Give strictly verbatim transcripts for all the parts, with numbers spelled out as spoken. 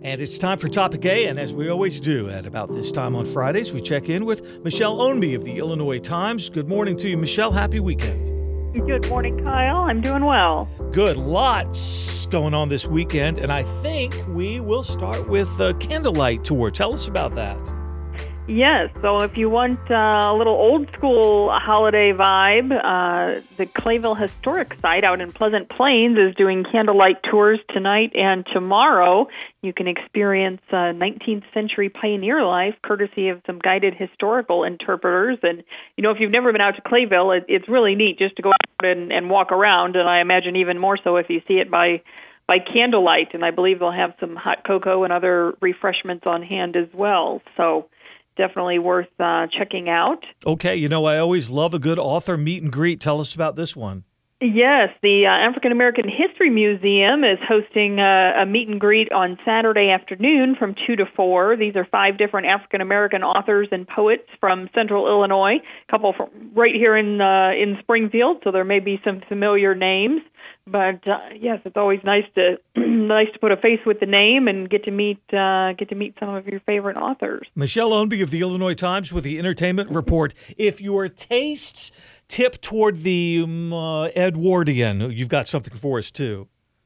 And it's time for Topic A, and as we always do at about this time on Fridays, we check in with Michelle Ownbey of the Illinois Times. Good morning to you, Michelle. Happy weekend. Good morning, Kyle. I'm doing well. Good. Lots going on this weekend, and I think we will start with a candlelight tour. Tell us about that. Yes, so if you want uh, a little old-school holiday vibe, uh, the Clayville Historic Site out in Pleasant Plains is doing candlelight tours tonight and tomorrow. You can experience uh, nineteenth century pioneer life courtesy of some guided historical interpreters. And, you know, if you've never been out to Clayville, it, it's really neat just to go out and, and walk around, and I imagine even more so if you see it by by candlelight. And I believe they'll have some hot cocoa and other refreshments on hand as well. So definitely worth uh, checking out. Okay, you know, I always love a good author meet and greet. Tell us about this one. Yes, the uh, African American History Museum is hosting uh, a meet and greet on Saturday afternoon from two to four. These are five different African American authors and poets from Central Illinois, a couple from right here in uh, in Springfield, so there may be some familiar names. But uh, yes, it's always nice to nice to put a face with the name and get to meet uh, get to meet some of your favorite authors. Michelle Ownbey of the Illinois Times with the Entertainment Report. If your tastes tip toward the um, uh, Edwardian, you've got something for us too.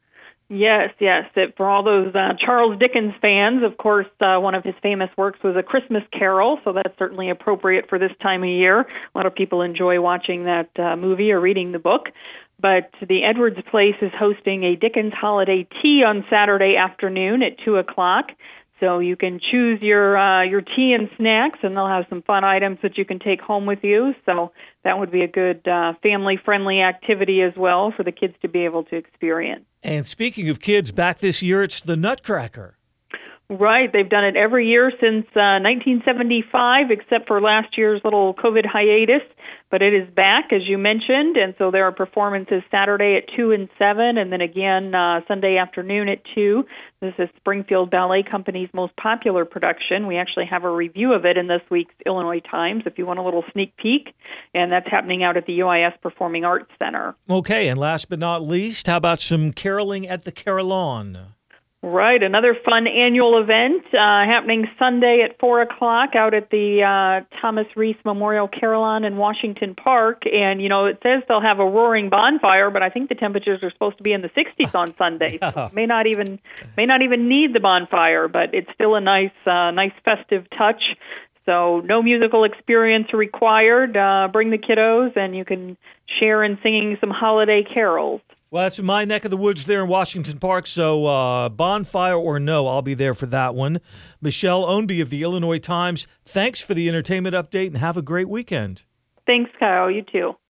Yes, yes. It, for all those uh, Charles Dickens fans, of course, uh, one of his famous works was A Christmas Carol, so that's certainly appropriate for this time of year. A lot of people enjoy watching that uh, movie or reading the book. But the Edwards Place is hosting a Dickens holiday tea on Saturday afternoon at two o'clock. So you can choose your uh, your tea and snacks, and they'll have some fun items that you can take home with you. So that would be a good uh, family-friendly activity as well for the kids to be able to experience. And speaking of kids, back this year, it's the Nutcracker. Right. They've done it every year since uh, nineteen seventy-five, except for last year's little COVID hiatus. But it is back, as you mentioned, and so there are performances Saturday at two and seven, and then again uh, Sunday afternoon at two. This is Springfield Ballet Company's most popular production. We actually have a review of it in this week's Illinois Times, if you want a little sneak peek, and that's happening out at the U I S Performing Arts Center. Okay, and last but not least, how about some caroling at the Carillon? Right, another fun annual event uh, happening Sunday at four o'clock out at the uh, Thomas Reese Memorial Carillon in Washington Park. And, you know, it says they'll have a roaring bonfire, but I think the temperatures are supposed to be in the sixties on Sunday. Yeah. So may not even may not even need the bonfire, but it's still a nice, uh, nice festive touch. So no musical experience required. Uh, bring the kiddos, and you can share in singing some holiday carols. Well, that's my neck of the woods there in Washington Park, so uh, bonfire or no, I'll be there for that one. Michelle Ownbey of the Illinois Times, thanks for the entertainment update, and have a great weekend. Thanks, Kyle. You too.